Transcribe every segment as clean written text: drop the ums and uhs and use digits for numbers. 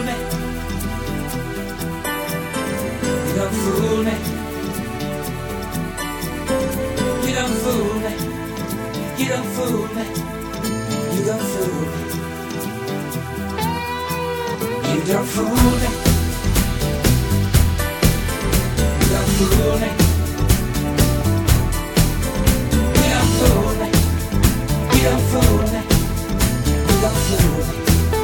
me. You don't fool me. You don't fool me. You don't fool me. You don't fool me. You don't fool me. You don't fool me. You don't fool me. You don't fool me. You don't fool me.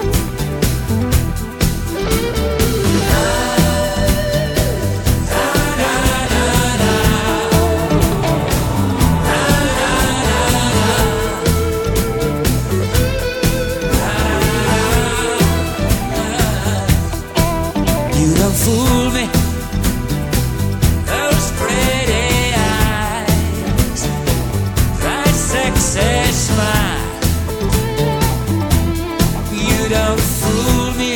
You don't fool me. Those pretty eyes, that sexy smile. You don't fool me.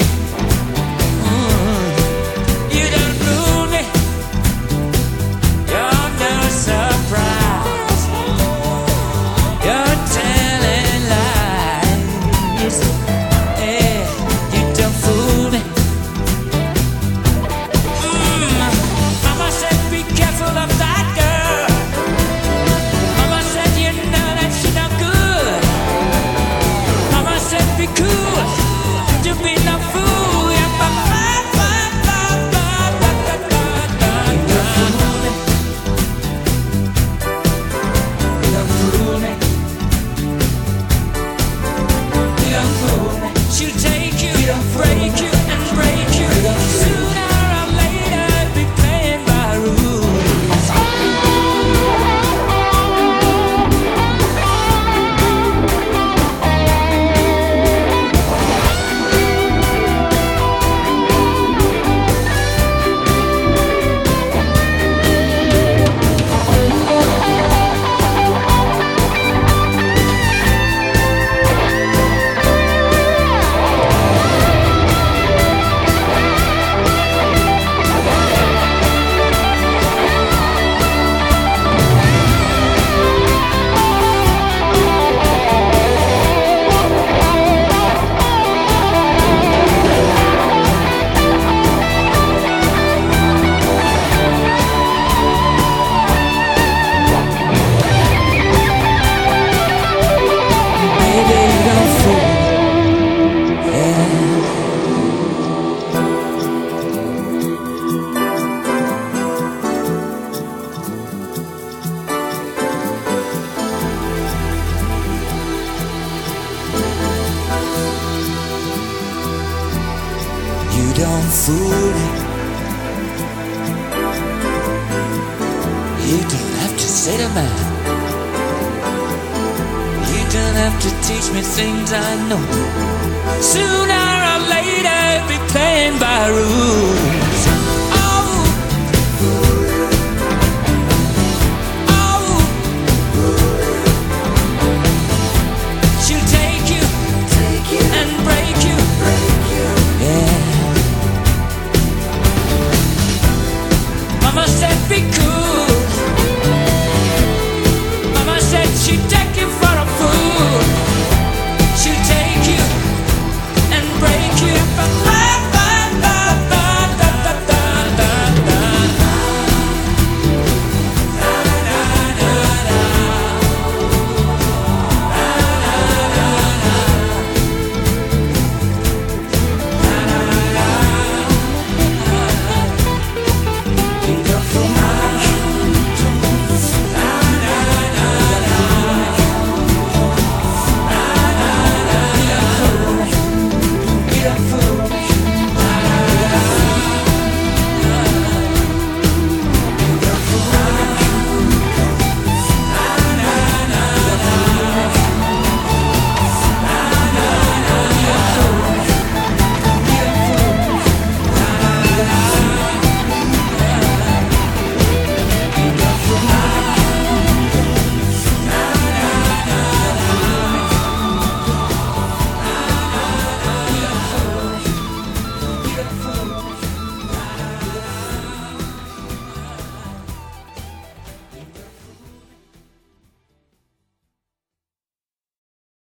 You don't fool me. You're no surprise. You're telling lies. Hey, you don't fool me. Mama said be careful of that girl. Mama said you know that she no good. Mama said be cool to be no fool. Yeah, ba, ba, ba, ba, ba, ba, ba, ba, ba. You don't fool me. You don't fool me. She'll take you, break you, and break you. Sooner or later, be playing by rules. Baby, you don't fool me. Yeah. You don't fool me. You don't have to say to man. You don't have to teach me things I know. Sooner or later,